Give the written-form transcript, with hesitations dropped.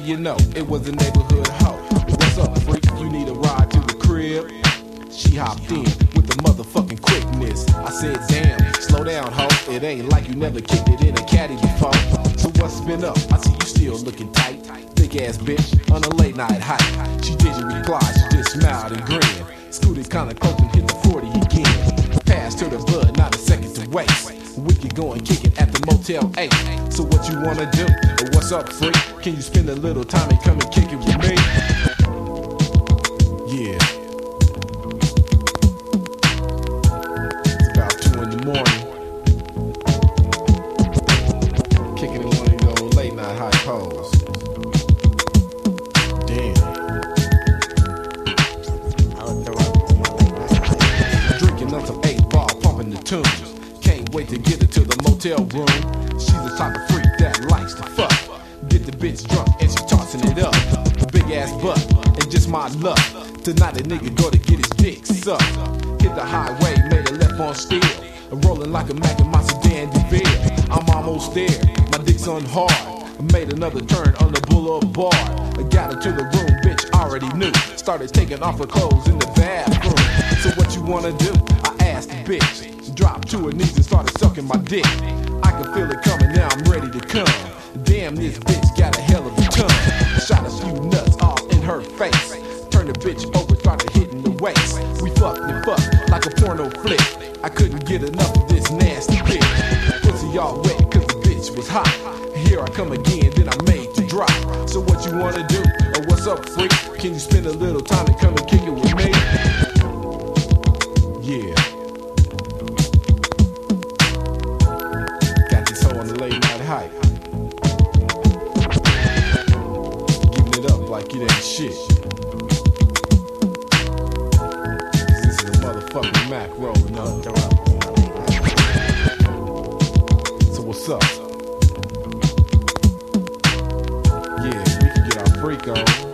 you know? It was a neighborhood hoe. What's up, freak? You need a ride to the crib? She hopped in with the motherfucking quickness. I said, damn, slow down, ho. It ain't like you never kicked it in a caddy before. So what's been up? I see you still looking tight. Thick ass bitch on a late night hike. She didn't reply, she just smiled and grinned. Scooted kinda close and hit the 40 again. Passed to the bud, not a second to waste. We could go and kick it at the Motel 8. So what you wanna do? Or what's up, freak? Can you spend a little time and come and kick it with me? Yeah. It's about 2 in the morning. Kicking in one of those late night high poles. Damn. Drinking up some 8-ball, pumping the tunes. Can't wait to get her to the motel room. She's the type of freak that likes to fuck. Get the bitch drunk and she tossing it up. Big ass butt and just my luck. Tonight a nigga go to get his dick sucked. Hit the highway, made a left on steel. Rolling like a Mac in my sedan DeVille. I'm almost there, my dick's on hard. Made another turn on the boulevard. I got her to the room, bitch already knew. Started taking off her clothes in the bathroom. So what you wanna do? I asked the bitch. Dropped to her knees and started sucking my dick. I can feel it coming, now I'm ready to come. Damn, this bitch got a hell of a tongue. Shot a few nuts all in her face. Turned the bitch over, started hitting the waist. We fucked and fucked like a porno flick. I couldn't get enough of this nasty bitch. Pussy all wet cause the bitch was hot. Here I come again, then I made to drop. So what you wanna do? Or what's up, freak? Can you spend a little time and come and kick it with me? Yeah. On the late night hike, giving it up like it ain't shit. This is a motherfucking Mac rolling up. So what's up? Yeah, we can get our freak on.